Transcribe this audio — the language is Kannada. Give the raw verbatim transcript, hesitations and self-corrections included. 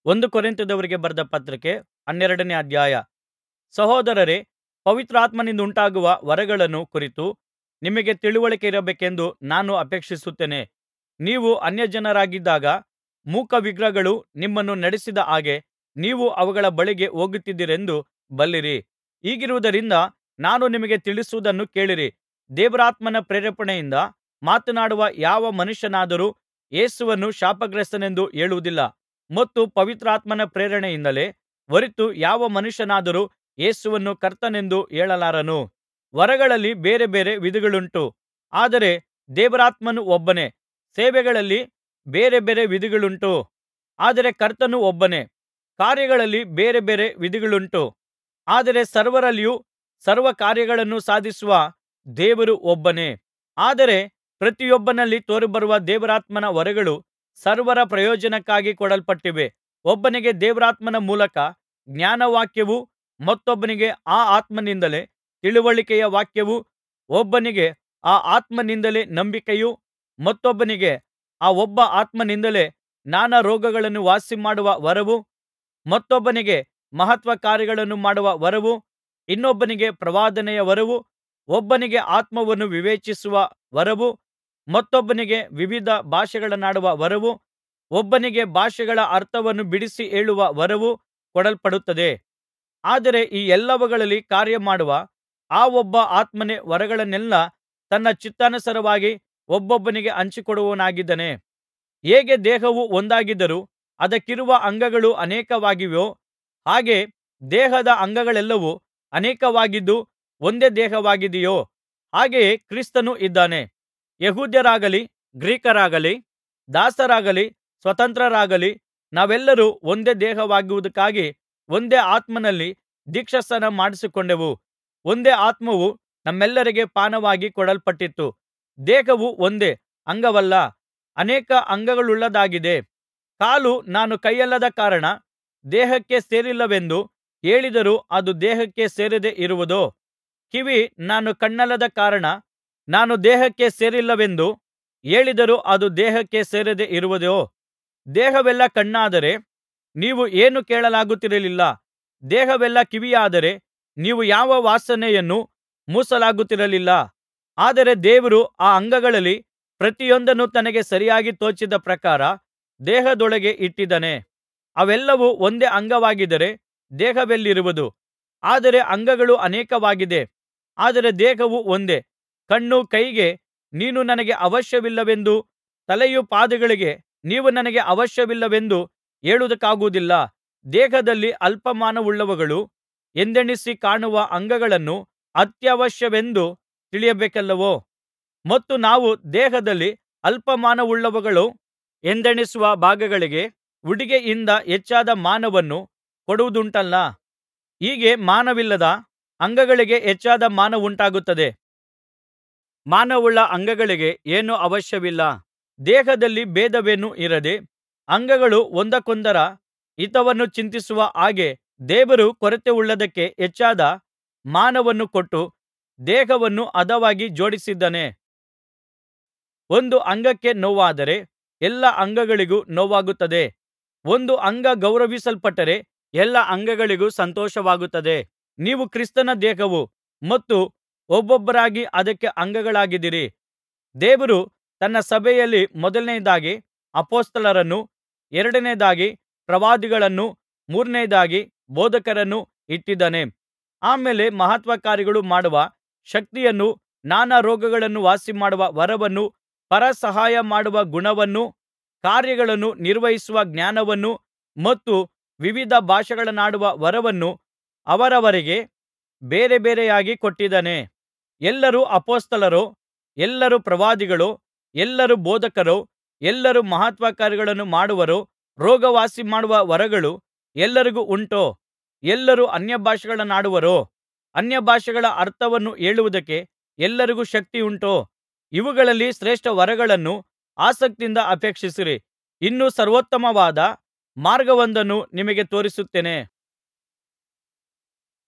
ಒಂದು ಕೊರಿಂಥದವರಿಗೆ ಬರೆದ ಪತ್ರಿಕೆ ಹನ್ನೆರಡನೇ ಅಧ್ಯಾಯ. ಸಹೋದರರೇ, ಪವಿತ್ರಾತ್ಮನಿಂದುಂಟಾಗುವ ವರಗಳನ್ನು ಕುರಿತು ನಿಮಗೆ ತಿಳಿವಳಿಕೆಯಿರಬೇಕೆಂದು ನಾನು ಅಪೇಕ್ಷಿಸುತ್ತೇನೆ. ನೀವು ಅನ್ಯಜನರಾಗಿದ್ದಾಗ ಮೂಕ ವಿಗ್ರಹಗಳು ನಿಮ್ಮನ್ನು ನಡೆಸಿದ ಹಾಗೆ ನೀವು ಅವುಗಳ ಬಳಿಗೆ ಹೋಗುತ್ತಿದ್ದಿರೆಂದು ಬಲ್ಲಿರಿ. ಹೀಗಿರುವುದರಿಂದ ನಾನು ನಿಮಗೆ ತಿಳಿಸುವುದನ್ನು ಕೇಳಿರಿ. ದೇವರಾತ್ಮನ ಪ್ರೇರೇಪಣೆಯಿಂದ ಮಾತನಾಡುವ ಯಾವ ಮನುಷ್ಯನಾದರೂ ಯೇಸುವನ್ನು ಶಾಪಗ್ರಸ್ತನೆಂದು ಹೇಳುವುದಿಲ್ಲ, ಮತ್ತು ಪವಿತ್ರಾತ್ಮನ ಪ್ರೇರಣೆಯಿಂದಲೇ ಹೊರತು ಯಾವ ಮನುಷ್ಯನಾದರೂ ಯೇಸುವನ್ನು ಕರ್ತನೆಂದು ಹೇಳಲಾರನು. ವರಗಳಲ್ಲಿ ಬೇರೆ ಬೇರೆ ವಿಧಗಳುಂಟು, ಆದರೆ ದೇವರಾತ್ಮನು ಒಬ್ಬನೇ. ಸೇವೆಗಳಲ್ಲಿ ಬೇರೆ ಬೇರೆ ವಿಧಗಳುಂಟು, ಆದರೆ ಕರ್ತನು ಒಬ್ಬನೇ. ಕಾರ್ಯಗಳಲ್ಲಿ ಬೇರೆ ಬೇರೆ ವಿಧಗಳುಂಟು, ಆದರೆ ಸರ್ವರಲ್ಲಿಯೂ ಸರ್ವಕಾರ್ಯಗಳನ್ನು ಸಾಧಿಸುವ ದೇವರು ಒಬ್ಬನೇ. ಆದರೆ ಪ್ರತಿಯೊಬ್ಬನಲ್ಲಿ ತೋರಿಬರುವ ದೇವರಾತ್ಮನ ವರಗಳು ಸರ್ವರ ಪ್ರಯೋಜನಕ್ಕಾಗಿ ಕೊಡಲ್ಪಟ್ಟಿವೆ. ಒಬ್ಬನಿಗೆ ದೇವರಾತ್ಮನ ಮೂಲಕ ಜ್ಞಾನವಾಕ್ಯವೂ, ಮತ್ತೊಬ್ಬನಿಗೆ ಆ ಆತ್ಮನಿಂದಲೇ ತಿಳಿವಳಿಕೆಯ ವಾಕ್ಯವೂ, ಒಬ್ಬನಿಗೆ ಆ ಆತ್ಮನಿಂದಲೇ ನಂಬಿಕೆಯೂ, ಮತ್ತೊಬ್ಬನಿಗೆ ಆ ಒಬ್ಬ ಆತ್ಮನಿಂದಲೇ ನಾನಾ ರೋಗಗಳನ್ನು ವಾಸಿಮಾಡುವ ವರವೂ, ಮತ್ತೊಬ್ಬನಿಗೆ ಮಹತ್ಕಾರ್ಯಗಳನ್ನು ಮಾಡುವ ವರವೂ, ಇನ್ನೊಬ್ಬನಿಗೆ ಪ್ರವಾದನೆಯ ವರವೂ, ಒಬ್ಬನಿಗೆ ಆತ್ಮವನ್ನು ವಿವೇಚಿಸುವ ವರವೂ, ಮತ್ತೊಬ್ಬನಿಗೆ ವಿವಿಧ ಭಾಷೆಗಳನ್ನಾಡುವ ವರವೂ, ಒಬ್ಬನಿಗೆ ಭಾಷೆಗಳ ಅರ್ಥವನ್ನು ಬಿಡಿಸಿ ಹೇಳುವ ವರವೂ ಕೊಡಲ್ಪಡುತ್ತದೆ. ಆದರೆ ಈ ಎಲ್ಲವುಗಳಲ್ಲಿ ಕಾರ್ಯಮಾಡುವ ಆ ಒಬ್ಬ ಆತ್ಮನೇ ವರಗಳನ್ನೆಲ್ಲಾ ತನ್ನ ಚಿತ್ತಾನುಸಾರವಾಗಿ ಒಬ್ಬೊಬ್ಬನಿಗೆ ಹಂಚಿಕೊಡುವವನಾಗಿದ್ದಾನೆ. ಹೇಗೆ ದೇಹವು ಒಂದಾಗಿದ್ದರೂ ಅದಕ್ಕಿರುವ ಅಂಗಗಳು ಅನೇಕವಾಗಿವೆಯೋ, ಹಾಗೆ ದೇಹದ ಅಂಗಗಳೆಲ್ಲವೂ ಅನೇಕವಾಗಿದ್ದು ಒಂದೇ ದೇಹವಾಗಿದೆಯೋ, ಹಾಗೆಯೇ ಕ್ರಿಸ್ತನೂ ಇದ್ದಾನೆ. ಯೆಹೂದ್ಯರಾಗಲಿ ಗ್ರೀಕರಾಗಲಿ, ದಾಸರಾಗಲಿ ಸ್ವತಂತ್ರರಾಗಲಿ, ನಾವೆಲ್ಲರೂ ಒಂದೇ ದೇಹವಾಗುವುದಕ್ಕಾಗಿ ಒಂದೇ ಆತ್ಮನಲ್ಲಿ ದೀಕ್ಷಾಸ್ನಾನ ಮಾಡಿಸಿಕೊಂಡೆವು. ಒಂದೇ ಆತ್ಮವು ನಮ್ಮೆಲ್ಲರಿಗೆ ಪಾನವಾಗಿ ಕೊಡಲ್ಪಟ್ಟಿತು. ದೇಹವು ಒಂದೇ, ಅಂಗವಲ್ಲ, ಅನೇಕ ಅಂಗಗಳುಳ್ಳದ್ದಾಗಿದೆ. ಕಾಲು ನಾನು ಕೈಯಲ್ಲದ ಕಾರಣ ದೇಹಕ್ಕೆ ಸೇರಿಲ್ಲವೆಂದು ಹೇಳಿದರೂ ಅದು ದೇಹಕ್ಕೆ ಸೇರದೆ ಇರುವುದೋ? ಕಿವಿ ನಾನು ಕಣ್ಣಲ್ಲದ ಕಾರಣ ನಾನು ದೇಹಕ್ಕೆ ಸೇರಿಲ್ಲವೆಂದು ಹೇಳಿದರೂ ಅದು ದೇಹಕ್ಕೆ ಸೇರದೆ ಇರುವುದೋ? ದೇಹವೆಲ್ಲಾ ಕಣ್ಣಾದರೆ ನೀವು ಏನೂ ಕೇಳಲಾಗುತ್ತಿರಲಿಲ್ಲ. ದೇಹವೆಲ್ಲಾ ಕಿವಿಯಾದರೆ ನೀವು ಯಾವ ವಾಸನೆಯನ್ನೂ ಮೂಸಲಾಗುತ್ತಿರಲಿಲ್ಲ. ಆದರೆ ದೇವರು ಆ ಅಂಗಗಳಲ್ಲಿ ಪ್ರತಿಯೊಂದನ್ನು ತನಗೆ ಸರಿಯಾಗಿ ತೋಚಿದ ಪ್ರಕಾರ ದೇಹದೊಳಗೆ ಇಟ್ಟಿದ್ದಾನೆ. ಅವೆಲ್ಲವೂ ಒಂದೇ ಅಂಗವಾಗಿದ್ದರೆ ದೇಹವೆಲ್ಲಿರುವುದು? ಆದರೆ ಅಂಗಗಳು ಅನೇಕವಾಗಿದೆ, ಆದರೆ ದೇಹವು ಒಂದೇ. ಕಣ್ಣು ಕೈಗೆ ನೀನು ನನಗೆ ಅವಶ್ಯವಿಲ್ಲವೆಂದೂ, ತಲೆಯು ಪಾದಗಳಿಗೆ ನೀವು ನನಗೆ ಅವಶ್ಯವಿಲ್ಲವೆಂದೂ ಹೇಳುವುದಕ್ಕಾಗುವುದಿಲ್ಲ. ದೇಹದಲ್ಲಿ ಅಲ್ಪಮಾನವುಳ್ಳವುಗಳು ಎಂದೆಣಿಸಿ ಕಾಣುವ ಅಂಗಗಳನ್ನು ಅತ್ಯವಶ್ಯವೆಂದು ತಿಳಿಯಬೇಕಲ್ಲವೋ? ಮತ್ತು ನಾವು ದೇಹದಲ್ಲಿ ಅಲ್ಪಮಾನವುಳ್ಳವುಗಳು ಎಂದೆಣಿಸುವ ಭಾಗಗಳಿಗೆ ಉಡಿಗೆಯಿಂದ ಹೆಚ್ಚಾದ ಮಾನವನ್ನು ಕೊಡುವುದುಂಟಲ್ಲಾ? ಹೀಗೆ ಮಾನವಿಲ್ಲದ ಅಂಗಗಳಿಗೆ ಹೆಚ್ಚಾದ ಮಾನವುಂಟಾಗುತ್ತದೆ. ಮಾನವುಳ್ಳ ಅಂಗಗಳಿಗೆ ಏನೂ ಅವಶ್ಯವಿಲ್ಲ. ದೇಹದಲ್ಲಿ ಭೇದವೇನೂ ಇರದೆ ಅಂಗಗಳು ಒಂದಕ್ಕೊಂದರ ಹಿತವನ್ನು ಚಿಂತಿಸುವ ಹಾಗೆ ದೇವರು ಕೊರತೆಯುಳ್ಳದ್ದಕ್ಕೆ ಹೆಚ್ಚಾದ ಮಾನವನ್ನು ಕೊಟ್ಟು ದೇಹವನ್ನು ಹದವಾಗಿ ಜೋಡಿಸಿದ್ದಾನೆ. ಒಂದು ಅಂಗಕ್ಕೆ ನೋವಾದರೆ ಎಲ್ಲಾ ಅಂಗಗಳಿಗೂ ನೋವಾಗುತ್ತದೆ. ಒಂದು ಅಂಗ ಗೌರವಿಸಲ್ಪಟ್ಟರೆ ಎಲ್ಲಾ ಅಂಗಗಳಿಗೂ ಸಂತೋಷವಾಗುತ್ತದೆ. ನೀವು ಕ್ರಿಸ್ತನ ದೇಹವು ಮತ್ತು ಒಬ್ಬೊಬ್ಬರಾಗಿ ಅದಕ್ಕೆ ಅಂಗಗಳಾಗಿದ್ದೀರಿ. ದೇವರು ತನ್ನ ಸಭೆಯಲ್ಲಿ ಮೊದಲನೆಯದಾಗಿ ಅಪೊಸ್ತಲರನ್ನೂ, ಎರಡನೆಯದಾಗಿ ಪ್ರವಾದಿಗಳನ್ನೂ, ಮೂರನೆಯದಾಗಿ ಬೋಧಕರನ್ನೂ ಇಟ್ಟಿದ್ದಾನೆ. ಆಮೇಲೆ ಮಹತ್ಕಾರ್ಯಗಳು ಮಾಡುವ ಶಕ್ತಿಯನ್ನೂ, ನಾನಾ ರೋಗಗಳನ್ನು ವಾಸಿಮಾಡುವ ವರವನ್ನೂ, ಪರಸಹಾಯ ಮಾಡುವ ಗುಣವನ್ನೂ, ಕಾರ್ಯಗಳನ್ನು ನಿರ್ವಹಿಸುವ ಜ್ಞಾನವನ್ನೂ ಮತ್ತು ವಿವಿಧ ಭಾಷೆಗಳನ್ನಾಡುವ ವರವನ್ನೂ ಅವರವರಿಗೆ ಬೇರೆ ಬೇರೆಯಾಗಿ ಕೊಟ್ಟಿದ್ದಾನೆ. ಎಲ್ಲರೂ ಅಪೊಸ್ತಲರೋ, ಎಲ್ಲರೂ ಪ್ರವಾದಿಗಳೋ, ಎಲ್ಲರೂ ಬೋಧಕರೋ, ಎಲ್ಲರೂ ಮಹತ್ಕಾರ್ಯಗಳನ್ನು ಮಾಡುವರೋ, ರೋಗವಾಸಿಮಾಡುವ ವರಗಳು ಎಲ್ಲರಿಗೂ ಉಂಟೋ? ಎಲ್ಲರೂ ಅನ್ಯಭಾಷೆಗಳನ್ನಾಡುವರೋ? ಅನ್ಯಭಾಷೆಗಳ ಅರ್ಥವನ್ನು ಹೇಳುವುದಕ್ಕೆ ಎಲ್ಲರಿಗೂ ಶಕ್ತಿಯುಂಟೋ? ಇವುಗಳಲ್ಲಿ ಶ್ರೇಷ್ಠ ವರಗಳನ್ನು ಆಸಕ್ತಿಯಿಂದ ಅಪೇಕ್ಷಿಸಿರಿ. ಇನ್ನೂ ಸರ್ವೋತ್ತಮವಾದ ಮಾರ್ಗವೊಂದನ್ನು ನಿಮಗೆ ತೋರಿಸುತ್ತೇನೆ.